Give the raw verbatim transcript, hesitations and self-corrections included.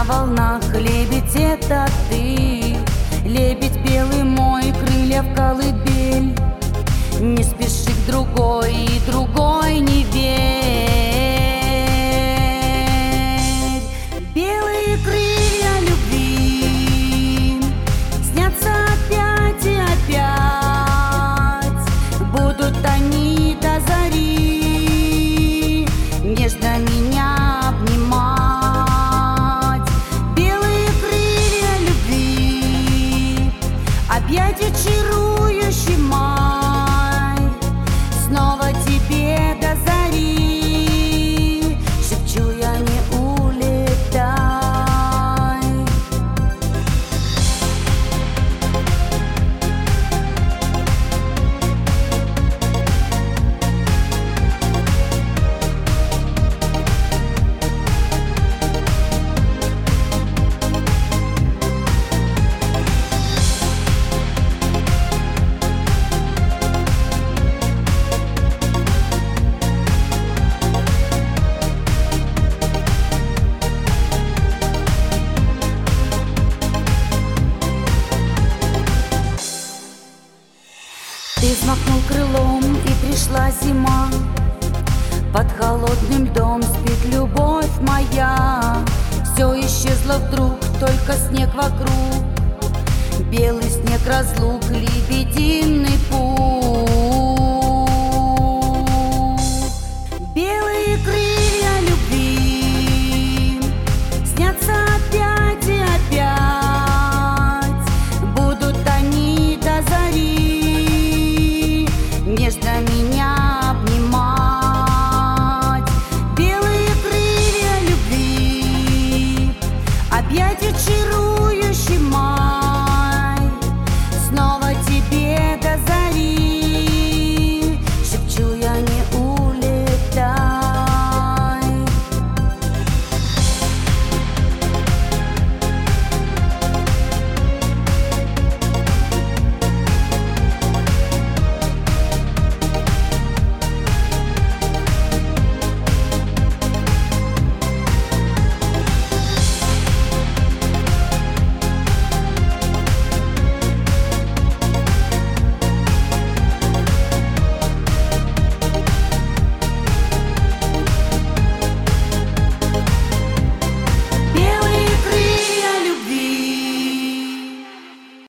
на волнах, лебедь — это ты. Лебедь белый мой, крылья в колыбель. Не спеши к другой, и другой не верь. Белые крылья любви снятся опять и опять. Будут они до зари нежно меня обнимать. Белые крылья любви, объятия чарующий май. Снова тебе до зари шепчу я: не улетай. Ты взмахнул крылом, и пришла зима. Под холодным льдом спит любовь моя. Все исчезло вдруг, только снег вокруг. Белый снег разлук, лебединый путь.